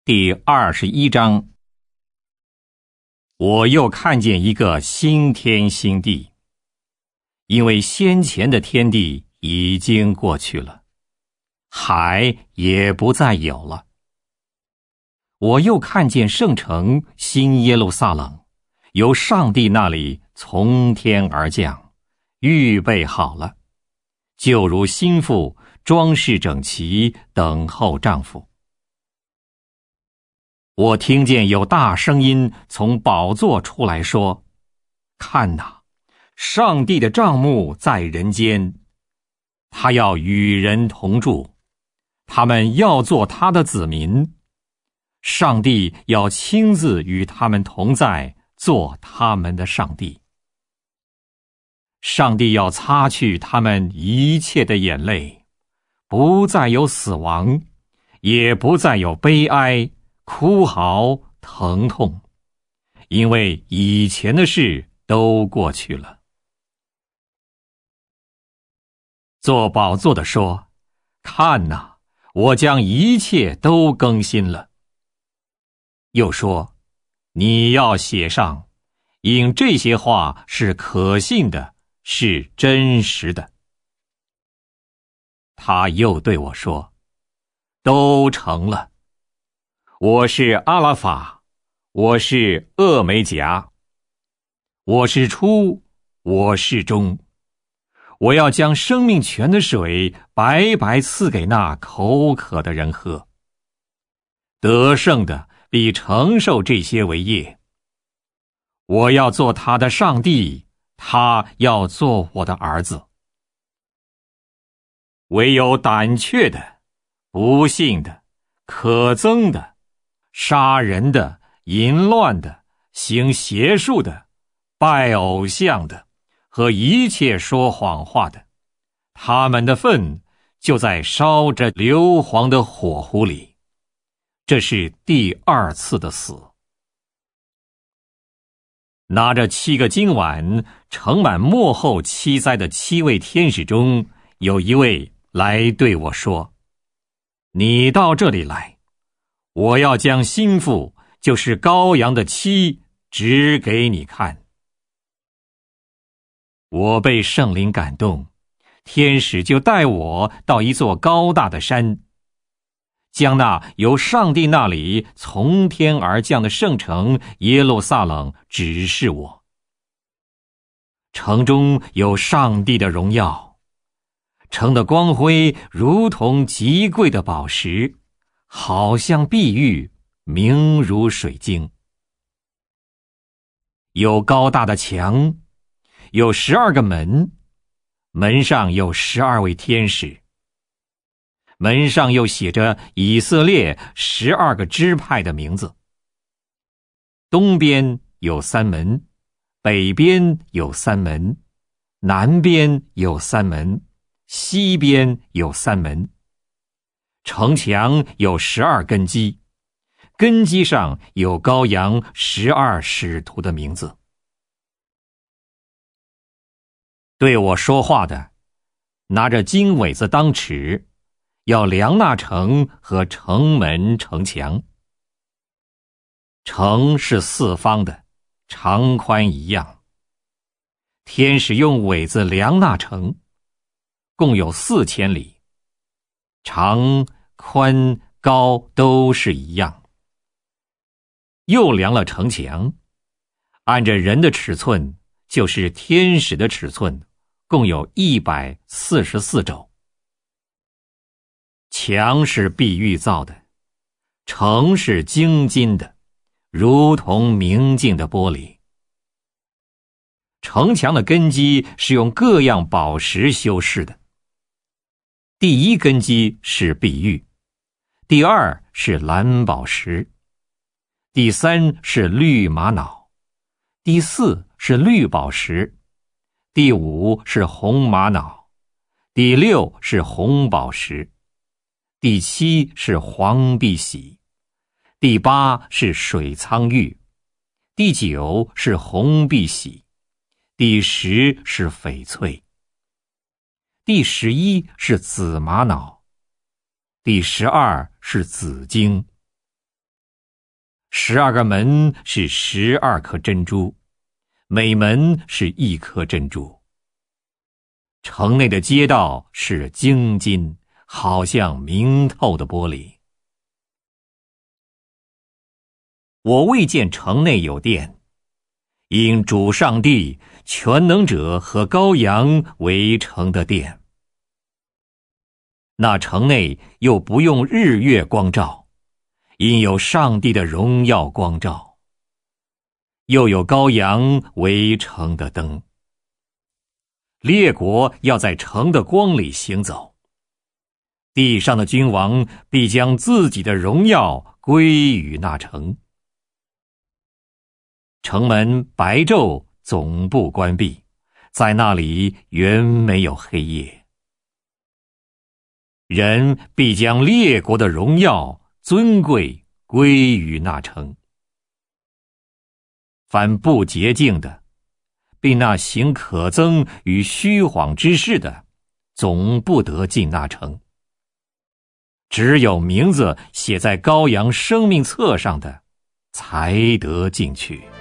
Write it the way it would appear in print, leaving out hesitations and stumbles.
第21章。我又看见一个新天新地，因为先前的天地已经过去了，海也不再有了。我又看见圣城新耶路撒冷，由上帝那里从天而降，预备好了，就如新妇装饰整齐，等候丈夫。我听见有大声音从宝座出来说：看哪，上帝的帐幕在人间，他要与人同住，他们要做他的子民，上帝要亲自与他们同在，做他们的上帝。上帝要擦去他们一切的眼泪，不再有死亡，也不再有悲哀、哭嚎、疼痛，因为以前的事都过去了。坐宝座的说：看哪，我将一切都更新了。又说：你要写上，因这些话是可信的，是真实的。他又对我说：都成了。我是阿拉法，我是俄梅戛，我是初，我是终。我要将生命泉的水白白赐给那口渴的人喝。得胜的必承受这些为业。我要做他的上帝，他要做我的儿子。唯有胆怯的、不信的、可憎的、杀人的、淫乱的、行邪术的、拜偶像的和一切说谎话的，他们的份就在烧着硫磺的火湖里。这是第二次的死。拿着7个金碗盛满末后7灾的7位天使中，有一位来对我说：你到这里来，我要将新妇，就是羔羊的妻，指给你看。我被圣灵感动，天使就带我到一座高大的山，将那由上帝那里从天而降的圣城耶路撒冷指示我。城中有上帝的荣耀，城的光辉如同极贵的宝石，好像碧玉，明如水晶。有高大的墙，有12个门，门上有12位天使。门上又写着以色列12个支派的名字。东边有3门，北边有3门，南边有3门，西边有3门。城墙有12根基，根基上有羔羊12使徒的名字。对我说话的拿着金苇子当尺，要量那城和城门城墙。城是4方的，长宽一样。天使用苇子量那城，共有4000里，长、宽、高都是一样。又量了城墙，按着人的尺寸，就是天使的尺寸，共有144肘。墙是碧玉造的，城是精金的，如同明镜的玻璃。城墙的根基是用各样宝石修饰的。第1根基是碧玉，第2是蓝宝石，第3是绿玛瑙，第4是绿宝石，第5是红玛瑙，第6是红宝石，第7是黄碧玺，第8是水苍玉，第9是红碧玺，第10是翡翠，第11是紫玛瑙，第12是紫晶， 12个门是12颗珍珠，每门是1颗珍珠。城内的街道是精金，好像明透的玻璃。我未见城内有殿，因主上帝、全能者和羔羊为城的殿。那城内又不用日月光照，因有上帝的荣耀光照，又有羔羊为城的灯。列国要在城的光里行走，地上的君王必将自己的荣耀归于那城。城门白昼总不关闭，在那里原没有黑夜。人必将列国的荣耀、尊贵归于那城。凡不洁净的，并那行可憎与虚谎之事的，总不得进那城。只有名字写在羔羊生命册上的，才得进去。